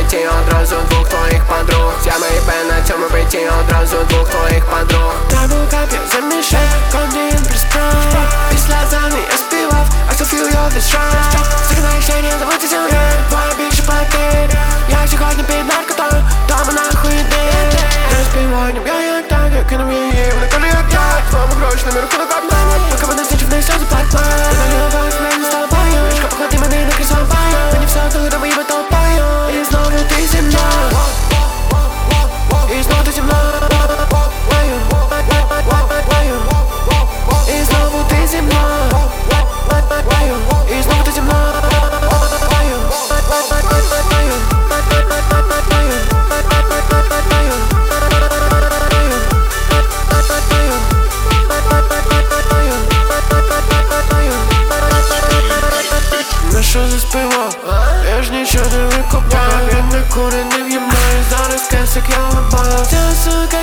биті одразу двох твоїх подруг. Вся мої пен на цьому биті одразу двох твоїх подруг. Табу кап'я замішав, кондін присправ. Після замі я співав, I still feel your distress. Закидай ще не давайте землі, твоя більше платить. Я сьогодні під наркотою, дома нахуй йди. Я співаю, не б'ю як так, як і не вмію її. Вона каже як я, твоєму гроші на мій рахунок обману. Поки мене стичив, не все заплатмаю. Я наливаю, мені стало баю. Річка походи мене на крісовбаю. Мені все одно треба їбати толпаю. І знову ти зі мною. І знову ти зі мною. І знову ти зі мною. І знову ти зі мною. На що заспівав? Я ж нічого не викопав. Він не кури, не в'ємною. Зараз кесик я лапав. Ця сука